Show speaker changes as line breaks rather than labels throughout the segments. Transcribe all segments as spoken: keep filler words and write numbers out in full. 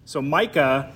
So Micah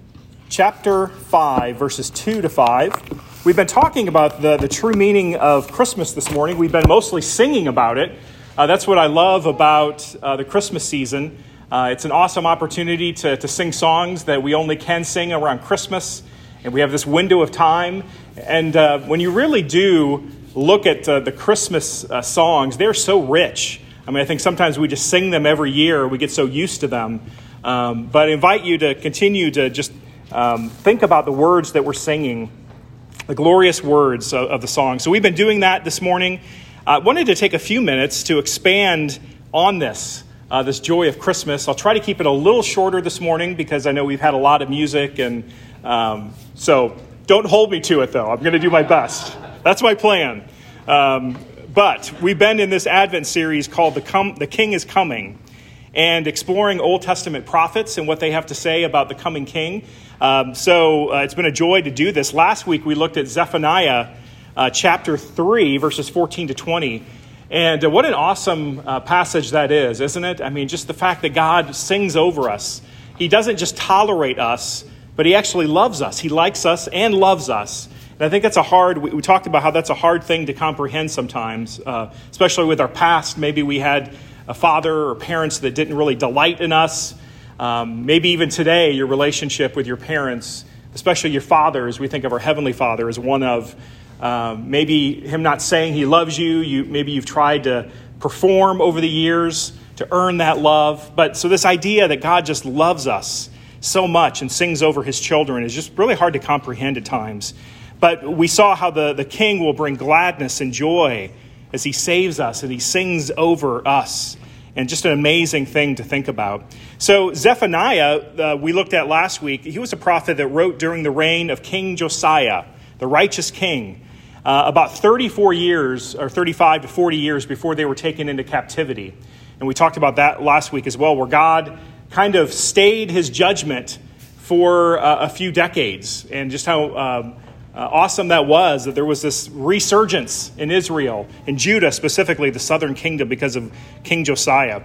chapter five, verses two to five. We've been talking about the, the true meaning of Christmas this morning. We've been mostly singing about it. Uh, that's what I love about uh, the Christmas season. Uh, it's an awesome opportunity to, to sing songs that we only can sing around Christmas. And we have this window of time. And uh, when you really do look at uh, the Christmas uh, songs, they're so rich. I mean, I think sometimes we just sing them every year. We get so used to them. Um, but I invite you to continue to just um, think about the words that we're singing, the glorious words of, of the song. So we've been doing that this morning. I uh, wanted to take a few minutes to expand on this, uh, this joy of Christmas. I'll try to keep it a little shorter this morning because I know we've had a lot of music. And um, so don't hold me to it, though. I'm going to do my best. That's my plan. Um, but we've been in this Advent series called The, Com- the King is Coming, and exploring Old Testament prophets and what they have to say about the coming king. Um, so uh, it's been a joy to do this. Last week we looked at Zephaniah uh, chapter three, verses fourteen to twenty. And uh, what an awesome uh, passage that is, isn't it? I mean, just the fact that God sings over us. He doesn't just tolerate us, but he actually loves us. He likes us and loves us. And I think that's a hard, we, we talked about how that's a hard thing to comprehend sometimes, uh, especially with our past. Maybe we had a father or parents that didn't really delight in us. Um, maybe even today, your relationship with your parents, especially your father, as we think of our Heavenly Father, as one of um, maybe him not saying he loves you. You maybe you've tried to perform over the years to earn that love. But so this idea that God just loves us so much and sings over his children is just really hard to comprehend at times. But we saw how the, the king will bring gladness and joy as he saves us and he sings over us. And just an amazing thing to think about. So Zephaniah, uh, we looked at last week, he was a prophet that wrote during the reign of King Josiah, the righteous king, uh, about thirty-four years, or thirty-five to forty years before they were taken into captivity. And we talked about that last week as well, where God kind of stayed his judgment for uh, a few decades, and just how um, Uh, awesome that was, that there was this resurgence in Israel, in Judah specifically, the southern kingdom, because of King Josiah.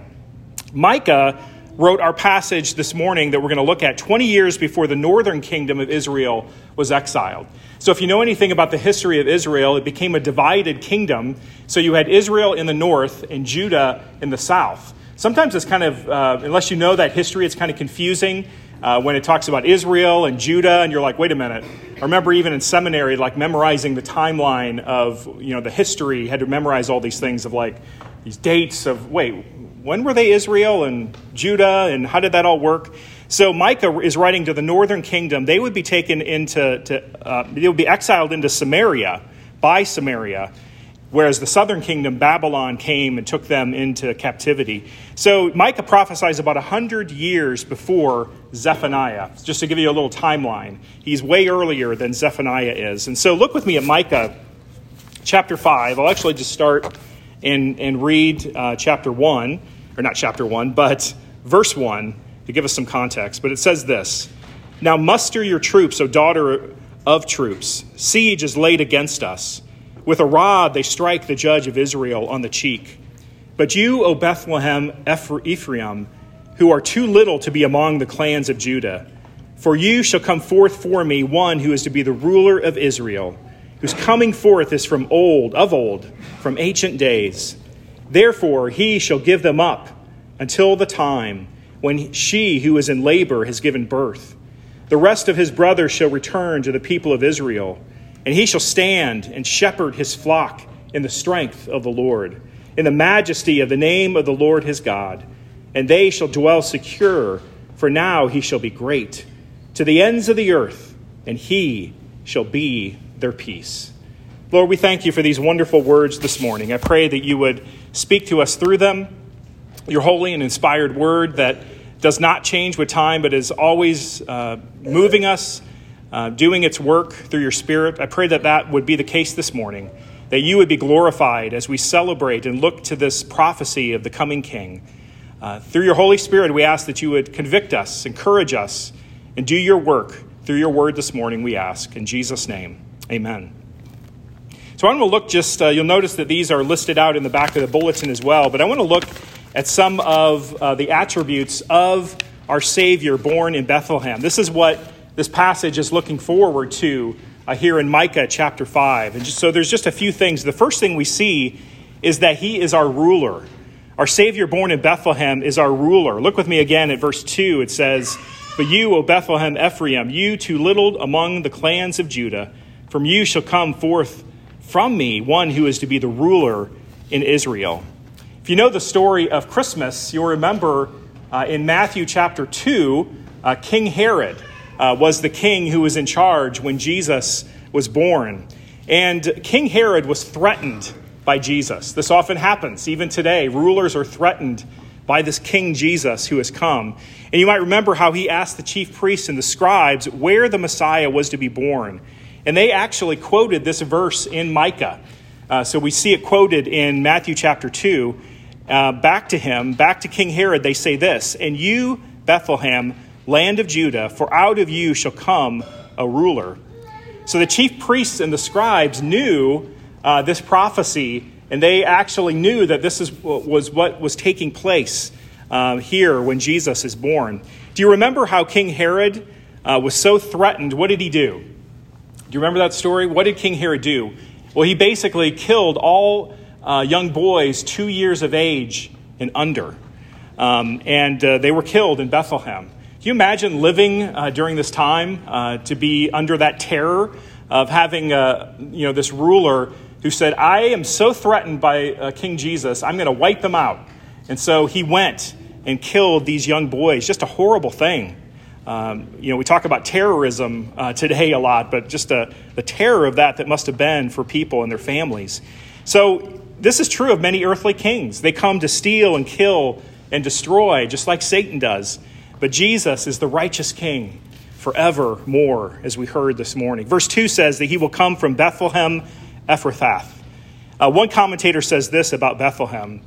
Micah wrote our passage this morning that we're going to look at twenty years before the northern kingdom of Israel was exiled. So if you know anything about the history of Israel, it became a divided kingdom. So you had Israel in the north and Judah in the south. Sometimes it's kind of, uh, unless you know that history, it's kind of confusing. Uh, when it talks about Israel and Judah, and you're like, wait a minute. I remember even in seminary, like memorizing the timeline of, you know, the history, you had to memorize all these things of like these dates of, wait, when were they Israel and Judah, and how did that all work? So Micah is writing to the northern kingdom. They would be taken into, to, uh, they would be exiled into Samaria, by Samaria, whereas the southern kingdom, Babylon, came and took them into captivity. So Micah prophesies about one hundred years before Zephaniah, just to give you a little timeline. He's way earlier than Zephaniah is. And so look with me at Micah chapter five. I'll actually just start and, and read uh, chapter one, or not chapter one, but verse one, to give us some context. But it says this: "Now muster your troops, O daughter of troops. Siege is laid against us. With a rod they strike the judge of Israel on the cheek. But you, O Bethlehem Ephraim, who are too little to be among the clans of Judah, for you shall come forth for me one who is to be the ruler of Israel, whose coming forth is from old, of old, from ancient days. Therefore he shall give them up until the time when she who is in labor has given birth. The rest of his brothers shall return to the people of Israel, and he shall stand and shepherd his flock in the strength of the Lord, in the majesty of the name of the Lord his God. And they shall dwell secure, for now he shall be great, to the ends of the earth, and he shall be their peace." Lord, we thank you for these wonderful words this morning. I pray that you would speak to us through them, your holy and inspired word that does not change with time, but is always uh, moving us, Uh, doing its work through your Spirit. I pray that that would be the case this morning, that you would be glorified as we celebrate and look to this prophecy of the coming King. Uh, through your Holy Spirit, we ask that you would convict us, encourage us, and do your work through your word this morning, we ask. In Jesus' name, amen. So I want to look just, uh, you'll notice that these are listed out in the back of the bulletin as well, but I want to look at some of uh, the attributes of our Savior born in Bethlehem. This is what this passage is looking forward to uh, here in Micah chapter five. And just, so there's just a few things. The first thing we see is that he is our ruler. Our Savior born in Bethlehem is our ruler. Look with me again at verse two. It says, "But you, O Bethlehem Ephraim, you too little among the clans of Judah, from you shall come forth from me one who is to be the ruler in Israel." If you know the story of Christmas, you'll remember uh, in Matthew chapter two, uh, King Herod uh, was the king who was in charge when Jesus was born. And King Herod was threatened by Jesus. This often happens. Even today, rulers are threatened by this King Jesus who has come. And you might remember how he asked the chief priests and the scribes where the Messiah was to be born. And they actually quoted this verse in Micah. Uh, so we see it quoted in Matthew chapter two. Uh, back to him, back to King Herod, they say this, "And you, Bethlehem, land of Judah, for out of you shall come a ruler." So the chief priests and the scribes knew uh, this prophecy, and they actually knew that this is, was what was taking place uh, here when Jesus is born. Do you remember how King Herod uh, was so threatened? What did he do? Do you remember that story? What did King Herod do? Well, he basically killed all uh, young boys two years of age and under. Um, and uh, they were killed in Bethlehem. Can you imagine living uh, during this time uh, to be under that terror of having uh, you know, this ruler who said, "I am so threatened by uh, King Jesus, I'm going to wipe them out." And so he went and killed these young boys. Just a horrible thing. Um, you know, we talk about terrorism uh, today a lot, but just uh, the terror of that that must have been for people and their families. So this is true of many earthly kings. They come to steal and kill and destroy, just like Satan does. But Jesus is the righteous king forevermore, as we heard this morning. Verse two says that he will come from Bethlehem Ephrathah. Uh, one commentator says this about Bethlehem.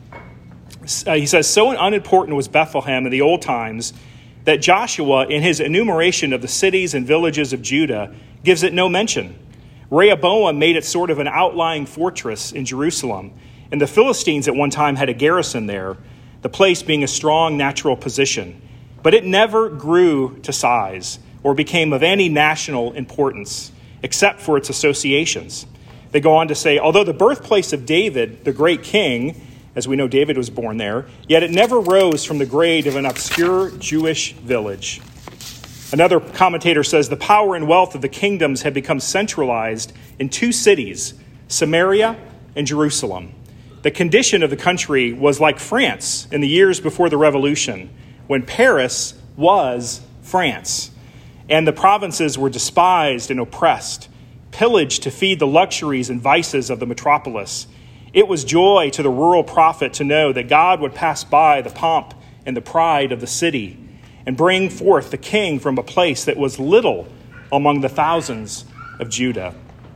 Uh, he says, "So unimportant was Bethlehem in the old times that Joshua, in his enumeration of the cities and villages of Judah, gives it no mention. Rehoboam made it sort of an outlying fortress in Jerusalem, and the Philistines at one time had a garrison there, the place being a strong natural position. But it never grew to size or became of any national importance, except for its associations." They go on to say, "Although the birthplace of David, the great king," as we know David was born there, "yet it never rose from the grade of an obscure Jewish village." Another commentator says, "The power and wealth of the kingdoms had become centralized in two cities, Samaria and Jerusalem. The condition of the country was like France in the years before the Revolution, when Paris was France, and the provinces were despised and oppressed, pillaged to feed the luxuries and vices of the metropolis. It was joy to the rural prophet to know that God would pass by the pomp and the pride of the city and bring forth the king from a place that was little among the thousands of Judah."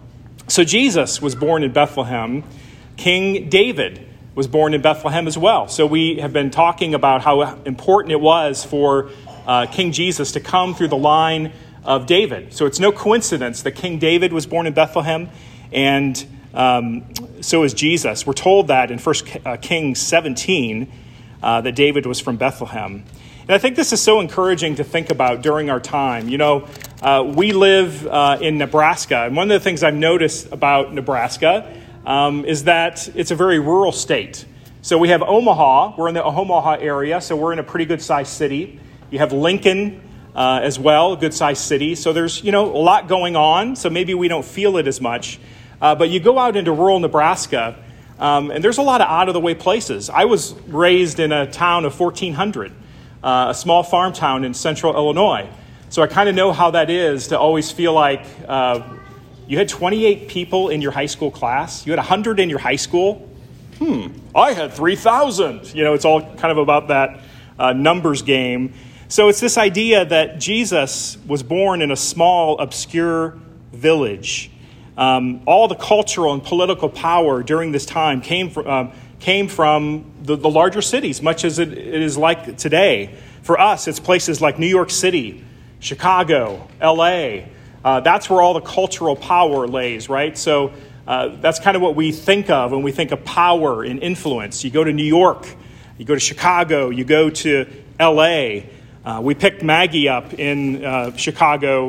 So Jesus was born in Bethlehem. King David was born in Bethlehem as well. So we have been talking about how important it was for uh, King Jesus to come through the line of David. So it's no coincidence that King David was born in Bethlehem, and um, so is Jesus. We're told that in First Kings seventeen uh, that David was from Bethlehem. And I think this is so encouraging to think about during our time. You know, uh, we live uh, in Nebraska, and one of the things I've noticed about Nebraska um, is that it's a very rural state. So we have Omaha. We're in the Omaha area, so we're in a pretty good-sized city. You have Lincoln uh, as well, a good-sized city. So there's, you know, a lot going on, so maybe we don't feel it as much. Uh, but you go out into rural Nebraska, um, and there's a lot of out-of-the-way places. I was raised in a town of fourteen hundred. Uh, a small farm town in central Illinois. So I kind of know how that is to always feel like uh, you had twenty-eight people in your high school class. You had one hundred in your high school. Hmm, I had three thousand. You know, it's all kind of about that uh, numbers game. So it's this idea that Jesus was born in a small, obscure village. Um, all the cultural and political power during this time came from... Um, came from the, the larger cities, much as it, it is like today. For us, it's places like New York City, Chicago, L A. Uh, that's where all the cultural power lays, right? So uh, that's kind of what we think of when we think of power and influence. You go to New York, you go to Chicago, you go to L A. Uh, we picked Maggie up in uh, Chicago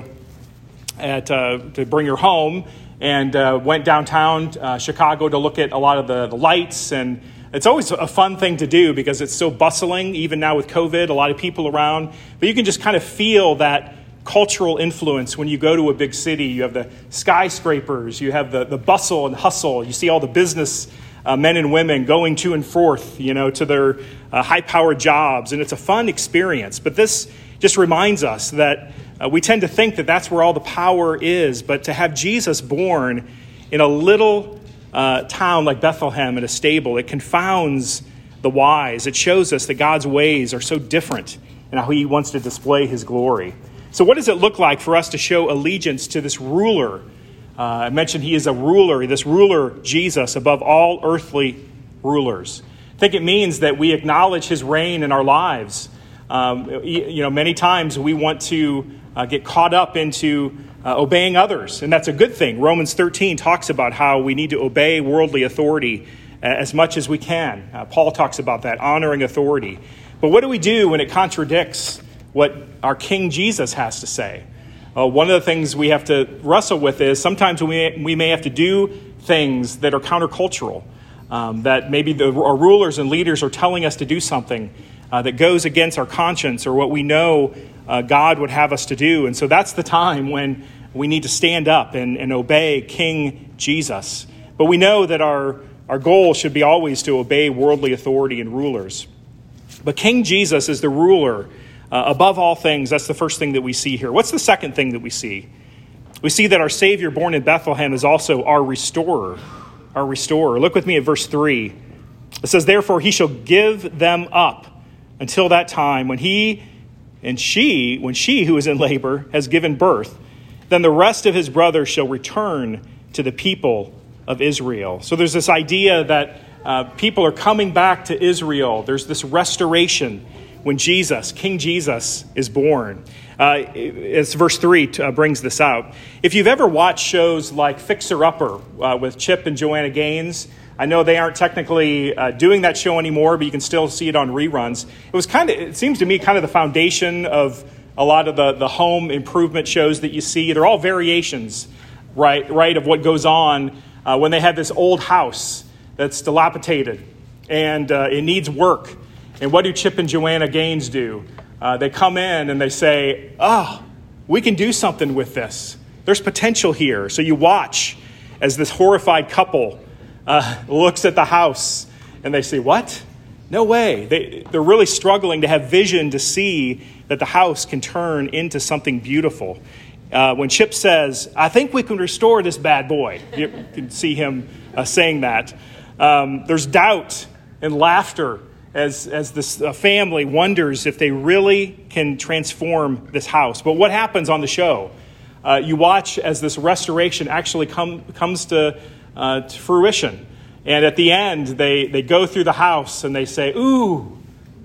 at uh, to bring her home, and uh, went downtown uh, Chicago to look at a lot of the, the lights. And it's always a fun thing to do because it's so bustling, even now with COVID, a lot of people around. But you can just kind of feel that cultural influence when you go to a big city. You have the skyscrapers, you have the, the bustle and hustle, you see all the business uh, men and women going to and forth, you know, to their uh, high-powered jobs, and it's a fun experience. But this just reminds us that uh, we tend to think that that's where all the power is, but to have Jesus born in a little uh, town like Bethlehem in a stable, it confounds the wise. It shows us that God's ways are so different and how he wants to display his glory. So what does it look like for us to show allegiance to this ruler? Uh, I mentioned he is a ruler, this ruler, Jesus, above all earthly rulers. I think it means that we acknowledge his reign in our lives. Um, you know, many times we want to uh, get caught up into uh, obeying others, and that's a good thing. Romans thirteen talks about how we need to obey worldly authority as much as we can. Uh, Paul talks about that, honoring authority. But what do we do when it contradicts what our King Jesus has to say? Uh, one of the things we have to wrestle with is sometimes we may, we may have to do things that are countercultural, um, that maybe the, our rulers and leaders are telling us to do something uh, that goes against our conscience or what we know uh, God would have us to do. And so that's the time when we need to stand up and, and obey King Jesus. But we know that our, our goal should be always to obey worldly authority and rulers. But King Jesus is the ruler Uh, above all things. That's the first thing that we see here. What's the second thing that we see? We see that our Savior born in Bethlehem is also our restorer. Our restorer. Look with me at verse three. It says, "Therefore he shall give them up until that time when he and she, when she who is in labor has given birth. Then the rest of his brothers shall return to the people of Israel." So there's this idea that uh, people are coming back to Israel. There's this restoration when Jesus, King Jesus, is born. Uh, as verse three uh, brings this out. If you've ever watched shows like Fixer Upper uh, with Chip and Joanna Gaines, I know they aren't technically uh, doing that show anymore, but you can still see it on reruns. It was kind of, it seems to me, kind of the foundation of a lot of the, the home improvement shows that you see. They're all variations, right, right, of what goes on uh, when they have this old house that's dilapidated and uh, it needs work. And what do Chip and Joanna Gaines do? Uh, they come in and they say, oh, we can do something with this. There's potential here. So you watch as this horrified couple uh, looks at the house and they say, what? No way. They, they're really struggling to have vision to see that the house can turn into something beautiful. Uh, when Chip says, I think we can restore this bad boy. You can see him uh, saying that. Um, there's doubt and laughter as as this uh, family wonders if they really can transform this house. But what happens on the show? Uh, you watch as this restoration actually come, comes to, uh, to fruition. And at the end, they, they go through the house and they say, ooh,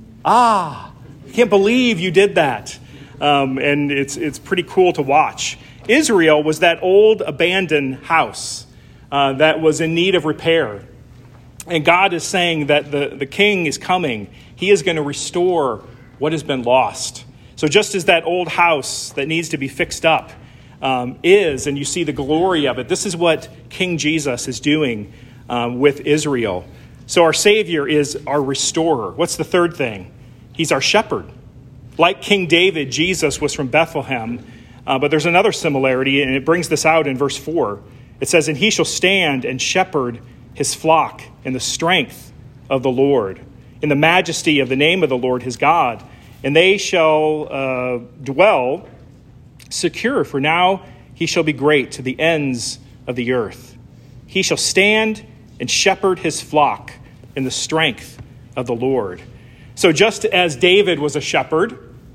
ah, I can't believe you did that. Um, and it's it's pretty cool to watch. Israel was that old abandoned house uh, that was in need of repair. And God is saying that the, the king is coming. He is going to restore what has been lost. So just as that old house that needs to be fixed up um, is, and you see the glory of it, this is what King Jesus is doing um, with Israel. So our Savior is our restorer. What's the third thing? He's our shepherd. Like King David, Jesus was from Bethlehem. Uh, but there's another similarity, and it brings this out in verse four. It says, and he shall stand and shepherd his flock in the strength of the Lord, in the majesty of the name of the Lord his God. And they shall uh, dwell secure, for now he shall be great to the ends of the earth. He shall stand and shepherd his flock in the strength of the Lord. So just as David was a shepherd,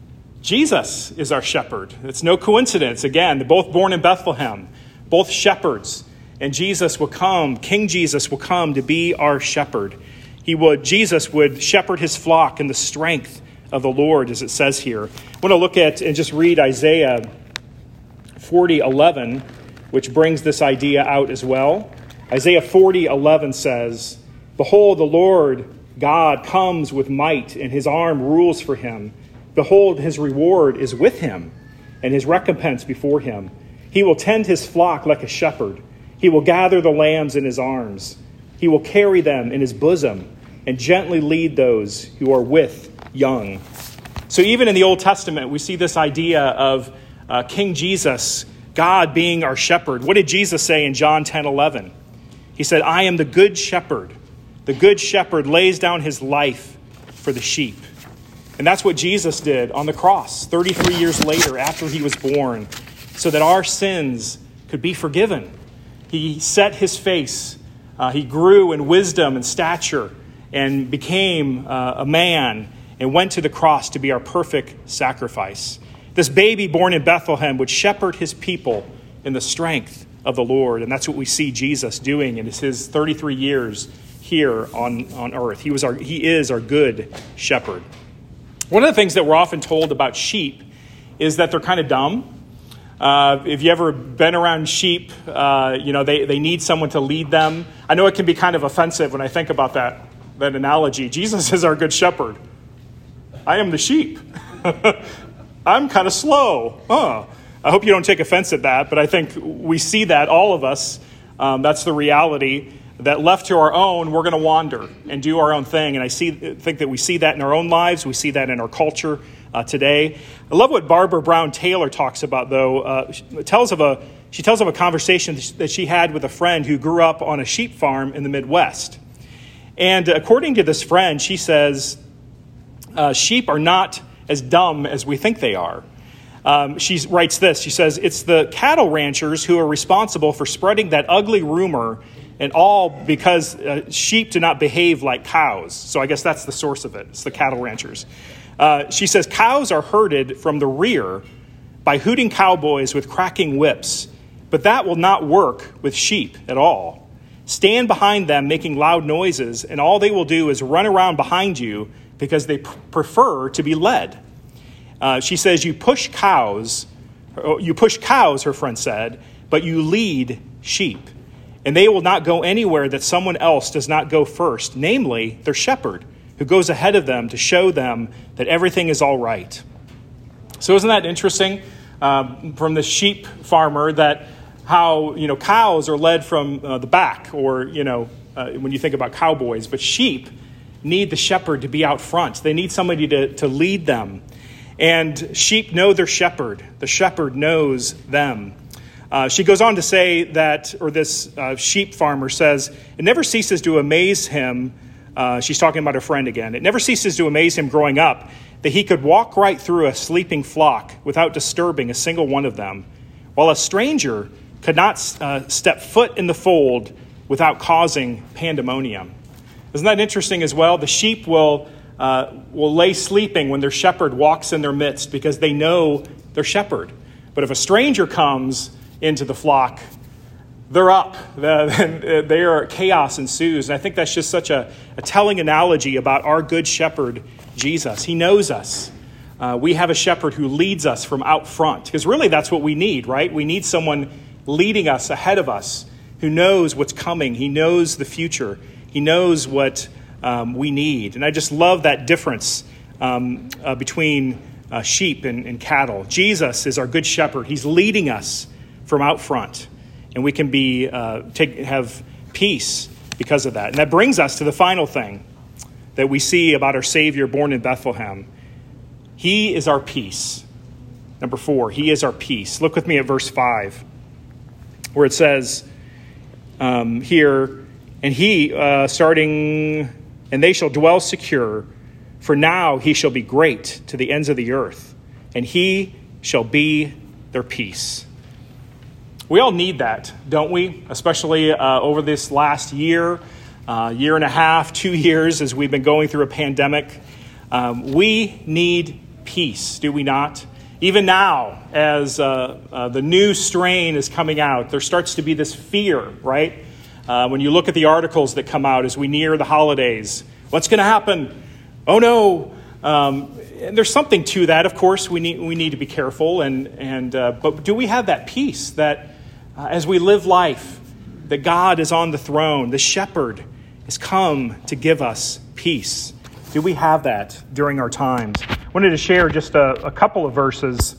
Jesus is our shepherd. It's no coincidence. Again, they're both born in Bethlehem, both shepherds. And Jesus will come, King Jesus will come to be our shepherd. He would, Jesus would shepherd his flock in the strength of the Lord, as it says here. I want to look at and just read Isaiah forty eleven, which brings this idea out as well. Isaiah forty eleven says, behold, the Lord God comes with might, and his arm rules for him. Behold, his reward is with him, and his recompense before him. He will tend his flock like a shepherd. He will gather the lambs in his arms. He will carry them in his bosom and gently lead those who are with young. So even in the Old Testament, we see this idea of uh, King Jesus, God being our shepherd. What did Jesus say in John ten eleven? He said, I am the good shepherd. The good shepherd lays down his life for the sheep. And that's what Jesus did on the cross thirty-three years later after he was born, so that our sins could be forgiven. He set his face. Uh, he grew in wisdom and stature and became uh, a man and went to the cross to be our perfect sacrifice. This baby born in Bethlehem would shepherd his people in the strength of the Lord. And that's what we see Jesus doing in his thirty-three years here on, on earth. He was our, he is our good shepherd. One of the things that we're often told about sheep is that they're kind of dumb. Uh, if you ever been around sheep, uh, you know, they, they need someone to lead them. I know it can be kind of offensive when I think about that, that analogy. Jesus is our good shepherd. I am the sheep. I'm kind of slow. Huh. I hope you don't take offense at that, but I think we see that, all of us. Um, that's the reality, that left to our own, we're going to wander and do our own thing. And I see, think that we see that in our own lives. We see that in our culture uh, today. I love what Barbara Brown Taylor talks about, though. Uh, she tells of a she tells of a conversation that she had with a friend who grew up on a sheep farm in the Midwest. And according to this friend, she says, uh, sheep are not as dumb as we think they are. Um, she writes this. She says, it's the cattle ranchers who are responsible for spreading that ugly rumor, and all because uh, sheep do not behave like cows. So I guess that's the source of it. It's the cattle ranchers. Uh, she says, cows are herded from the rear by hooting cowboys with cracking whips, but that will not work with sheep at all. Stand behind them making loud noises, and all they will do is run around behind you because they p- prefer to be led. Uh, she says, you push cows, you push cows, her friend said, but you lead sheep. And they will not go anywhere that someone else does not go first, namely their shepherd, who goes ahead of them to show them that everything is all right. So isn't that interesting um, from the sheep farmer, that how, you know, cows are led from uh, the back, or, you know, uh, when you think about cowboys, but sheep need the shepherd to be out front. They need somebody to, to lead them. And sheep know their shepherd. The shepherd knows them. Uh, she goes on to say that, or this uh, sheep farmer says, it never ceases to amaze him. Uh, she's talking about her friend again. It never ceases to amaze him growing up that he could walk right through a sleeping flock without disturbing a single one of them, while a stranger could not uh, step foot in the fold without causing pandemonium. Isn't that interesting as well? The sheep will uh, will lay sleeping when their shepherd walks in their midst because they know their shepherd. But if a stranger comes into the flock, they're up. They are, chaos ensues. And I think that's just such a, a telling analogy about our good shepherd, Jesus. He knows us. Uh, we have a shepherd who leads us from out front, because really that's what we need, right? We need someone leading us ahead of us who knows what's coming. He knows the future. He knows what um, we need. And I just love that difference um, uh, between uh, sheep and, and cattle. Jesus is our good shepherd. He's leading us from out front, and we can be uh, take have peace because of that. And that brings us to the final thing that we see about our Savior born in Bethlehem. He is our peace. Number four, he is our peace. Look with me at verse five, where it says um, here, and he, uh, starting, and they shall dwell secure, for now he shall be great to the ends of the earth, and he shall be their peace. We all need that, don't we? Especially uh, over this last year, uh, year and a half, two years, as we've been going through a pandemic. Um, we need peace, do we not? Even now, as uh, uh, the new strain is coming out, there starts to be this fear, right? Uh, when you look at the articles that come out as we near the holidays, what's going to happen? Oh no! Um, and there's something to that. Of course, we need we need to be careful, and and uh, but do we have that peace that uh, as we live life, that God is on the throne, the shepherd has come to give us peace? Do we have that during our times? wanted to share just a, a couple of verses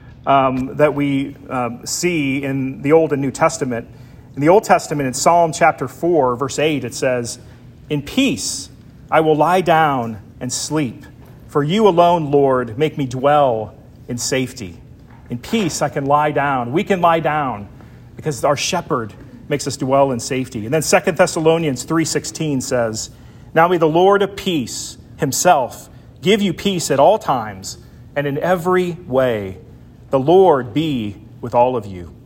um, that we um, see in the Old and New Testament. In the Old Testament, in Psalm chapter four, verse eight, it says, "In peace I will lie down and sleep. For you alone, Lord, make me dwell in safety." In peace I can lie down. We can lie down because our shepherd makes us dwell in safety. And then Second Thessalonians three sixteen says, "Now may the Lord of peace himself give you peace at all times and in every way. The Lord be with all of you."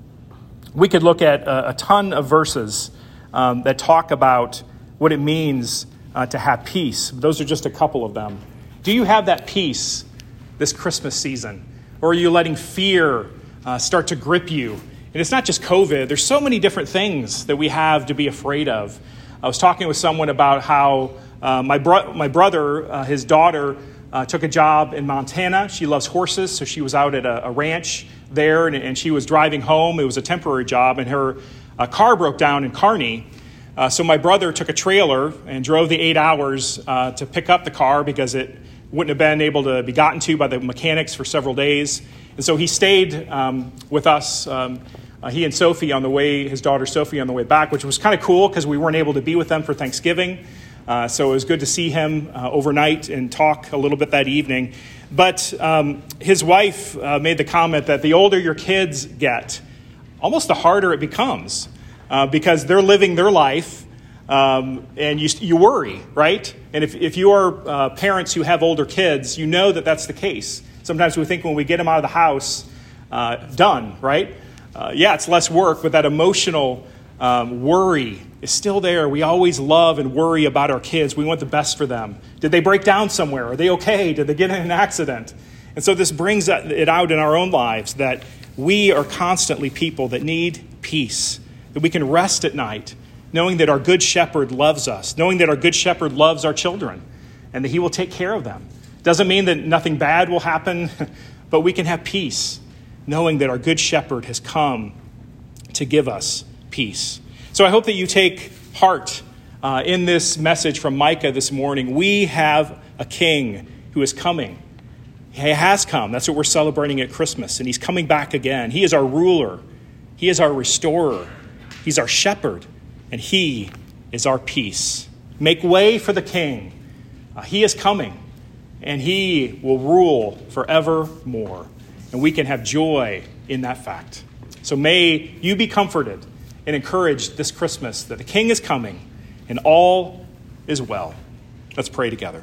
We could look at a, a ton of verses um, that talk about what it means uh, to have peace. Those are just a couple of them. Do you have that peace this Christmas season? Or are you letting fear uh, start to grip you? And it's not just COVID. There's so many different things that we have to be afraid of. I was talking with someone about how uh, my, bro- my brother, uh, his daughter, uh, took a job in Montana. She loves horses, so she was out at a, a ranch there, and, and she was driving home. It was a temporary job, and her uh, car broke down in Kearney. Uh, so my brother took a trailer and drove the eight hours uh, to pick up the car because it wouldn't have been able to be gotten to by the mechanics for several days. And so he stayed um, with us, um, uh, he and Sophie on the way, his daughter Sophie on the way back, which was kind of cool because we weren't able to be with them for Thanksgiving. Uh, so it was good to see him uh, overnight and talk a little bit that evening. But um, his wife uh, made the comment that the older your kids get, almost the harder it becomes uh, because they're living their life. Um, and you you worry, right? And if, if you are uh, parents who have older kids, you know that that's the case. Sometimes we think when we get them out of the house, uh, done, right? Uh, yeah, it's less work, but that emotional um, worry is still there. We always love and worry about our kids. We want the best for them. Did they break down somewhere? Are they okay? Did they get in an accident? And so this brings it out in our own lives that we are constantly people that need peace, that we can rest at night, knowing that our good shepherd loves us, knowing that our good shepherd loves our children, and that he will take care of them. Doesn't mean that nothing bad will happen, but we can have peace, knowing that our good shepherd has come to give us peace. So I hope that you take heart uh, in this message from Micah this morning. We have a king who is coming. He has come. That's what we're celebrating at Christmas, and he's coming back again. He is our ruler. He is our restorer. He's our shepherd. And he is our peace. Make way for the king. Uh, he is coming, and he will rule forevermore. And we can have joy in that fact. So may you be comforted and encouraged this Christmas that the king is coming and all is well. Let's pray together.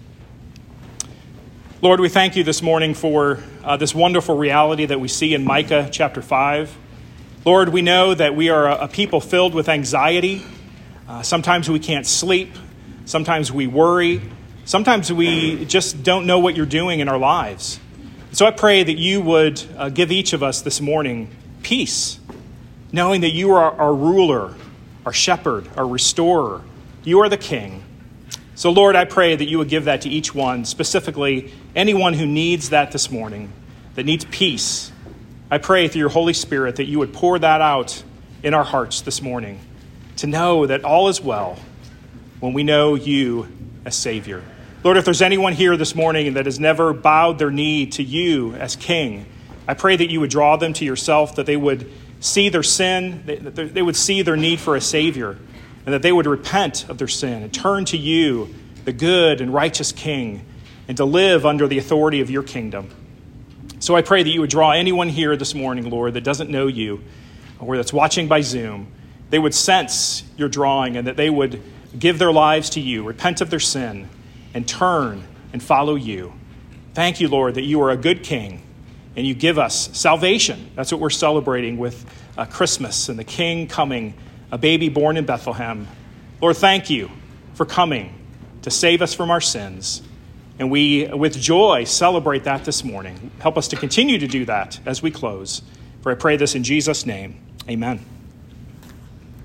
Lord, we thank you this morning for uh, this wonderful reality that we see in Micah chapter five. Lord, we know that we are a people filled with anxiety. Uh, sometimes we can't sleep. Sometimes we worry. Sometimes we just don't know what you're doing in our lives. So I pray that you would uh, give each of us this morning peace, knowing that you are our ruler, our shepherd, our restorer. You are the king. So Lord, I pray that you would give that to each one, specifically anyone who needs that this morning, that needs peace. I pray through your Holy Spirit that you would pour that out in our hearts this morning, to know that all is well when we know you as Savior. Lord, if there's anyone here this morning that has never bowed their knee to you as King, I pray that you would draw them to yourself, that they would see their sin, that they would see their need for a Savior, and that they would repent of their sin and turn to you, the good and righteous King, and to live under the authority of your kingdom. So I pray that you would draw anyone here this morning, Lord, that doesn't know you, or that's watching by Zoom. They would sense your drawing, and that they would give their lives to you, repent of their sin, and turn and follow you. Thank you, Lord, that you are a good King, and you give us salvation. That's what we're celebrating with uh, Christmas and the King coming, a baby born in Bethlehem. Lord, thank you for coming to save us from our sins. And we, with joy, celebrate that this morning. Help us to continue to do that as we close. For I pray this in Jesus' name. Amen.